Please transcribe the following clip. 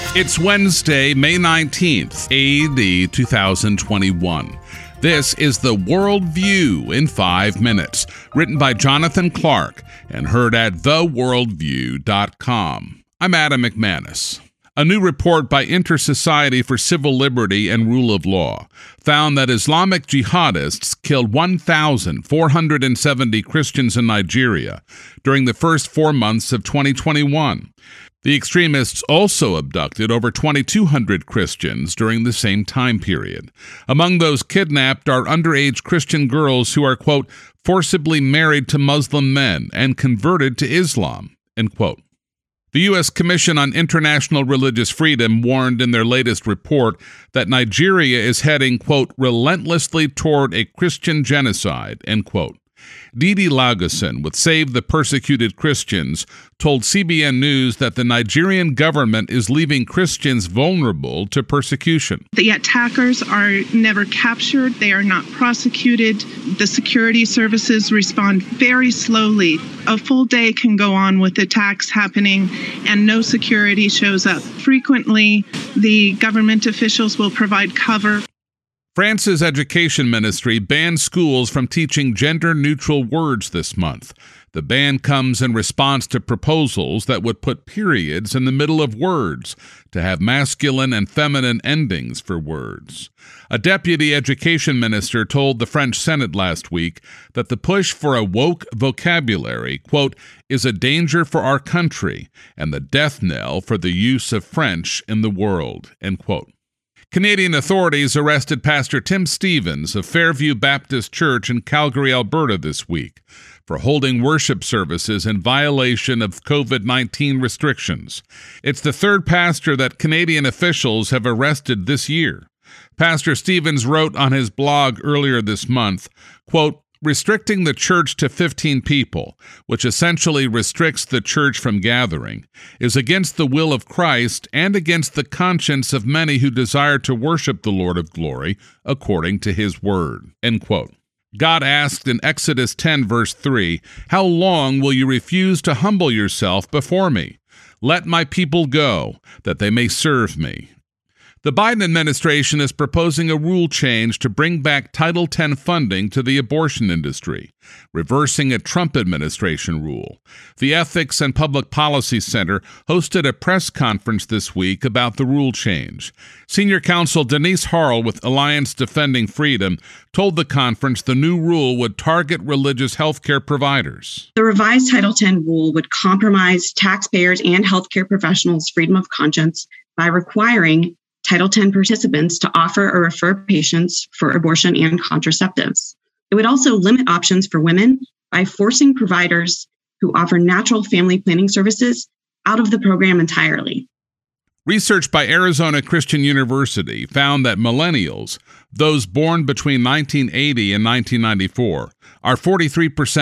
It's Wednesday, May 19th, AD 2021. This is The World View in 5 minutes, written by Jonathan Clark and heard at theworldview.com. I'm Adam McManus. A new report by Inter-Society for Civil Liberty and Rule of Law found that Islamic jihadists killed 1,470 Christians in Nigeria during the first 4 months of 2021. The extremists also abducted over 2,200 Christians during the same time period. Among those kidnapped are underage Christian girls who are, quote, forcibly married to Muslim men and converted to Islam, end quote. The U.S. Commission on International Religious Freedom warned in their latest report that Nigeria is heading, quote, relentlessly toward a Christian genocide, end quote. Didi Lagoson with Save the Persecuted Christians told CBN News that the Nigerian government is leaving Christians vulnerable to persecution. The attackers are never captured. They are not prosecuted. The security services respond very slowly. A full day can go on with attacks happening and no security shows up. Frequently, the government officials will provide cover. France's education ministry banned schools from teaching gender-neutral words this month. The ban comes in response to proposals that would put periods in the middle of words to have masculine and feminine endings for words. A deputy education minister told the French Senate last week that the push for a woke vocabulary, quote, is a danger for our country and the death knell for the use of French in the world, end quote. Canadian authorities arrested Pastor Tim Stevens of Fairview Baptist Church in Calgary, Alberta this week for holding worship services in violation of COVID-19 restrictions. It's the third pastor that Canadian officials have arrested this year. Pastor Stevens wrote on his blog earlier this month, quote, restricting the church to 15 people, which essentially restricts the church from gathering, is against the will of Christ and against the conscience of many who desire to worship the Lord of glory according to his word, end quote. God asked in Exodus 10, verse 3, how long will you refuse to humble yourself before me? Let my people go, that they may serve me. The Biden administration is proposing a rule change to bring back Title X funding to the abortion industry, reversing a Trump administration rule. The Ethics and Public Policy Center hosted a press conference this week about the rule change. Senior counsel Denise Harrell with Alliance Defending Freedom told the conference the new rule would target religious health care providers. The revised Title X rule would compromise taxpayers and healthcare professionals' freedom of conscience by requiring Title X participants to offer or refer patients for abortion and contraceptives. It would also limit options for women by forcing providers who offer natural family planning services out of the program entirely. Research by Arizona Christian University found that millennials, those born between 1980 and 1994, are 43%